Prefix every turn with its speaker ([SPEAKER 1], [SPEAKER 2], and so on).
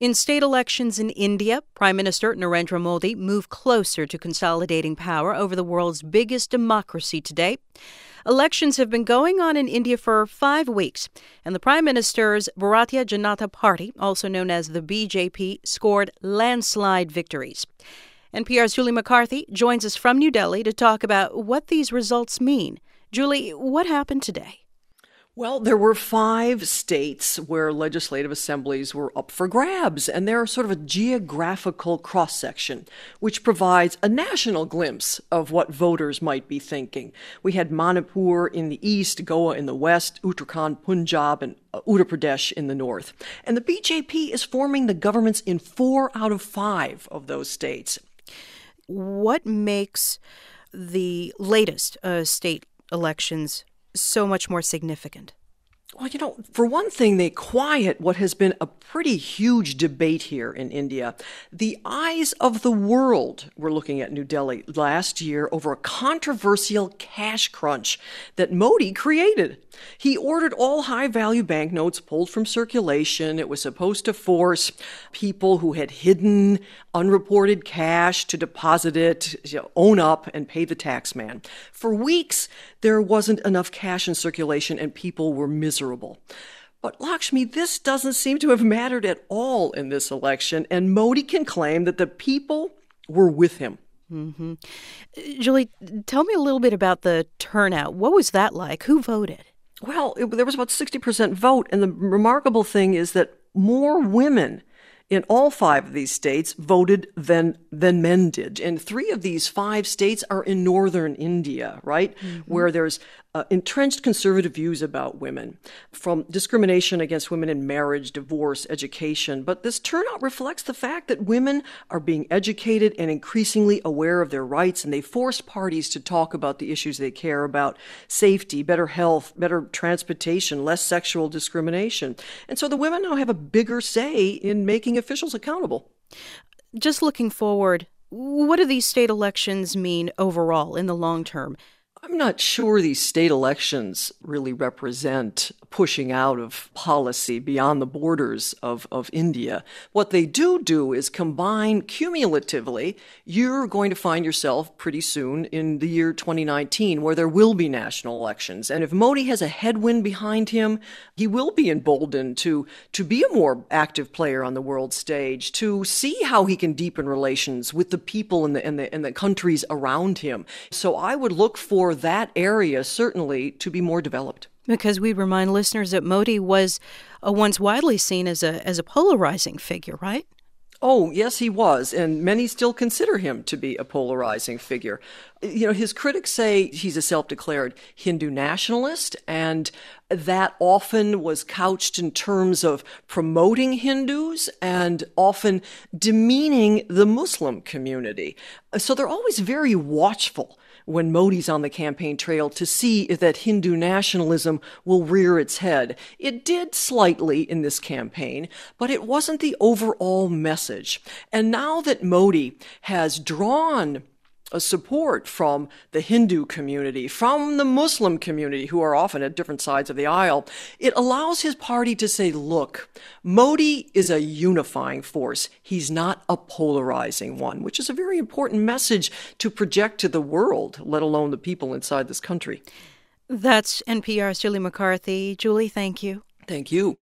[SPEAKER 1] In state elections in India, Prime Minister Narendra Modi moved closer to consolidating power over the world's biggest democracy today. Elections have been going on in India for 5 weeks, and the Prime Minister's Bharatiya Janata Party, also known as the BJP, scored landslide victories. NPR's Julie McCarthy joins us from New Delhi to talk about what these results mean. Julie, what happened today?
[SPEAKER 2] Well, there were 5 states where legislative assemblies were up for grabs, and they're sort of a geographical cross-section, which provides a national glimpse of what voters might be thinking. We had Manipur in the east, Goa in the west, Uttarakhand, Punjab, and Uttar Pradesh in the north. And the BJP is forming the governments in 4 out of 5 of those states.
[SPEAKER 1] What makes the latest state elections so much more significant?
[SPEAKER 2] Well, for one thing, they quiet what has been a pretty huge debate here in India. The eyes of the world were looking at New Delhi last year over a controversial cash crunch that Modi created. He ordered all high-value banknotes pulled from circulation. It was supposed to force people who had hidden unreported cash to deposit it, own up, and pay the tax man. For weeks, there wasn't enough cash in circulation, and people were miserable. But Lakshmi, this doesn't seem to have mattered at all in this election, and Modi can claim that the people were with him.
[SPEAKER 1] Mm-hmm. Julie, tell me a little bit about the turnout. What was that like? Who voted?
[SPEAKER 2] Well, there was about 60% vote, and the remarkable thing is that more women in all 5 of these states voted than men did. And 3 of these 5 states are in northern India, right? Mm-hmm. Where there's entrenched conservative views about women, from discrimination against women in marriage, divorce, education. But this turnout reflects the fact that women are being educated and increasingly aware of their rights, and they forced parties to talk about the issues they care about: safety, better health, better transportation, less sexual discrimination. And so the women now have a bigger say in making officials accountable.
[SPEAKER 1] Just looking forward, what do these state elections mean overall in the long term?
[SPEAKER 2] I'm not sure these state elections really represent pushing out of policy beyond the borders of India. What they do is combine cumulatively. You're going to find yourself pretty soon in the year 2019 where there will be national elections. And if Modi has a headwind behind him, he will be emboldened to be a more active player on the world stage, to see how he can deepen relations with the people and the countries around him. So I would look for that area certainly to be more developed.
[SPEAKER 1] Because we remind listeners that Modi was once widely seen as a polarizing figure, right?
[SPEAKER 2] Oh, yes, he was, and many still consider him to be a polarizing figure. His critics say he's a self-declared Hindu nationalist, and that often was couched in terms of promoting Hindus and often demeaning the Muslim community. So they're always very watchful when Modi's on the campaign trail to see if that Hindu nationalism will rear its head. It did slightly in this campaign, but it wasn't the overall message. And now that Modi has drawn a support from the Hindu community, from the Muslim community, who are often at different sides of the aisle, it allows his party to say, look, Modi is a unifying force. He's not a polarizing one, which is a very important message to project to the world, let alone the people inside this country.
[SPEAKER 1] That's NPR's Julie McCarthy. Julie, thank you.
[SPEAKER 2] Thank you.